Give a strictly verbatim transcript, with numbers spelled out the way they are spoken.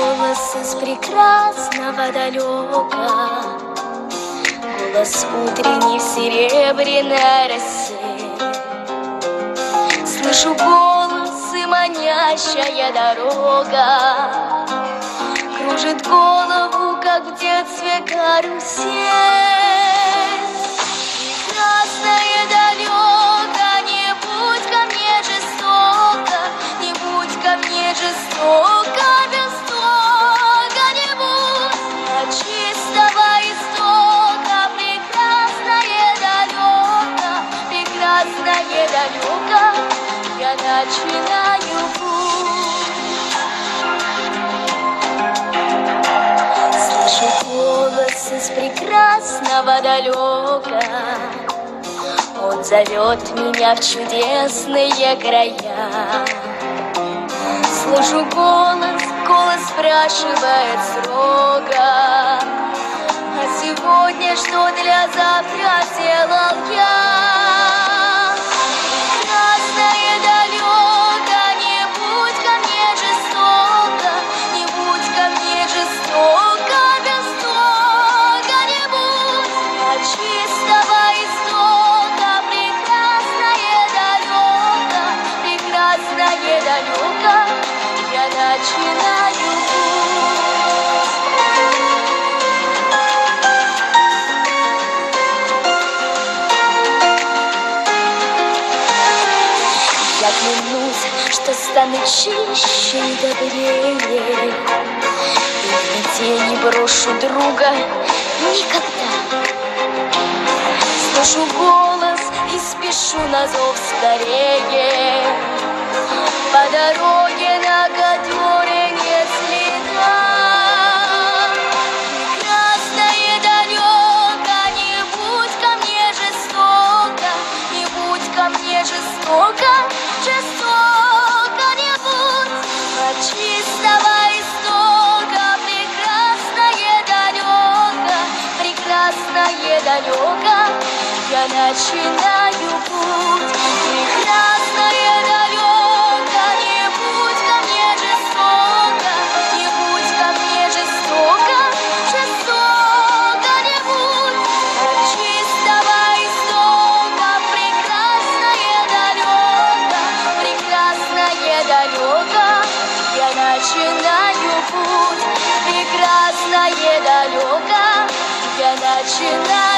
голос из прекрасного далека, голос утренний в серебряной росе. Слышу голос и манящая дорога кружит голову, как в детстве карусель. Прекрасное далеко, не будь ко мне жестоко, не будь ко мне жестоко, жестоко не будь. От чистого истока прекрасное далеко, прекрасное далеко, я начинаю путь. Слышу голос из прекрасного далека, он зовет меня в чудесные края. Слышу голос, голос спрашивает строго: а сегодня что для завтра сделал я? Прекрасное далеко, не будь ко мне жестоко, не будь ко мне жестоко, жестоко не будь. От чистого истока прекрасное далеко, прекрасное далеко, я начинаю путь. Я клянусь, что стану чище и добрее, и в беде не брошу друга никогда. Слышу голос и спешу на зов скорее, по дороге, на которой нет следа. Прекрасное далеко, не будь ко мне жестоко, не будь ко мне жестоко, жестоко не будь. От чистого истока прекрасное далеко, прекрасное далеко, я начинаю путь. Прекрасное далеко, не будь ко мне жестоко, не будь ко мне жестоко, жестоко не будь. От чистого истока прекрасное далеко, прекрасное далеко, я начинаю путь. Прекрасное далеко, я начинаю